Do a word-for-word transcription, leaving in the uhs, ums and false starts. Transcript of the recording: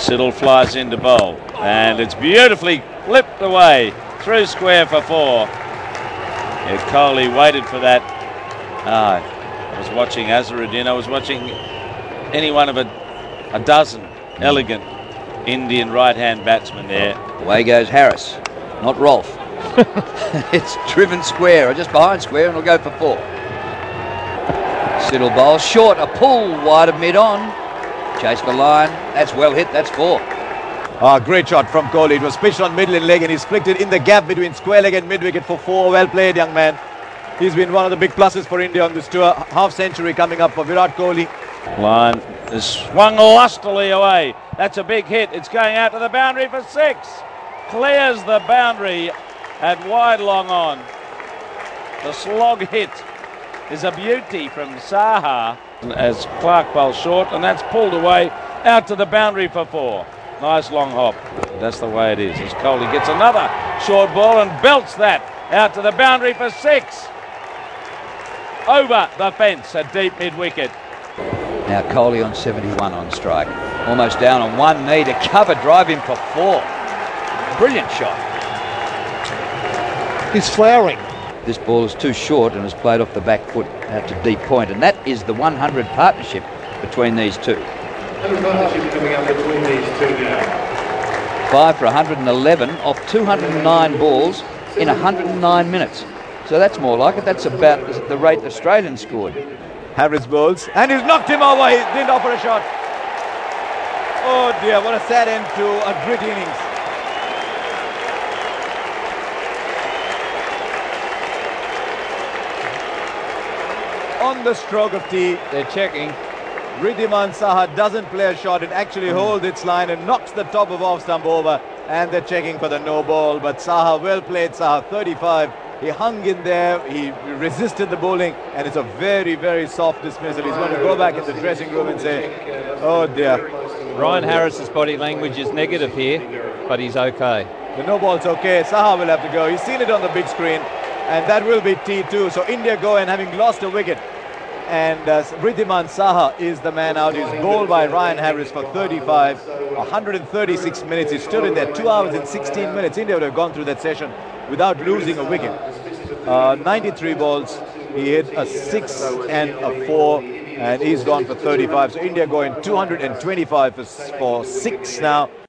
Siddle flies into bowl, and it's beautifully flipped away through square for four. Yeah, Kohli waited for that. Ah, I was watching Azharuddin. I was watching any one of a, a dozen mm. elegant Indian right-hand batsmen there. Away goes Harris, not Rolfe. It's driven square, or just behind square, and it'll go for four. Siddle bowls short, a pull wide of mid-on. Chase the line, that's well hit, that's four. Ah, great shot from Kohli. It was pitched on middle leg, and he's flicked it in the gap between square leg and mid-wicket for four. Well played, young man. He's been one of the big pluses for India on this tour. Half century coming up for Virat Kohli. Line is swung lustily away. That's a big hit. It's going out to the boundary for six. Clears the boundary at wide long on. The slog hit is a beauty from Saha as Clark bowls short, and that's pulled away out to the boundary for four. Nice long hop. That's the way it is. As Kohli gets another short ball and belts that out to the boundary for six. Over the fence at deep mid-wicket. Now Kohli on seventy-one on strike. Almost down on one knee to cover, drive him for four. Brilliant shot. He's flowering. This ball is too short and is played off the back foot out to deep point, and that is the one hundred partnership between these two. Partnership coming up between these two now. Five for one hundred eleven off two hundred nine balls in one hundred nine minutes. So that's more like it. That's about the rate Australians scored. Harris bowls, and he's knocked him over. He didn't offer a shot. Oh dear, what a sad end to a great innings. On the stroke of tea, they're checking. Wriddhiman Saha doesn't play a shot. It actually mm. holds its line and knocks the top of off stump over, and they're checking for the no ball. But Saha, well played, Saha, thirty-five. He hung in there, he resisted the bowling, and it's a very, very soft dismissal. He's going to go back in the dressing room and say, oh dear. Ryan Harris's body language is negative here, but he's okay. The no ball's okay. Saha will have to go. He's seen it on the big screen, and that will be T two. So India go in having lost a wicket. And uh, Wriddhiman Saha is the man out. He's bowled by Ryan Harris for thirty-five, one hundred thirty-six minutes. He stood in there two hours and sixteen minutes. India would have gone through that session without losing a wicket. Uh, ninety-three balls. He hit a six and a four, and he's gone for thirty-five. So India going two hundred twenty-five for, for six now.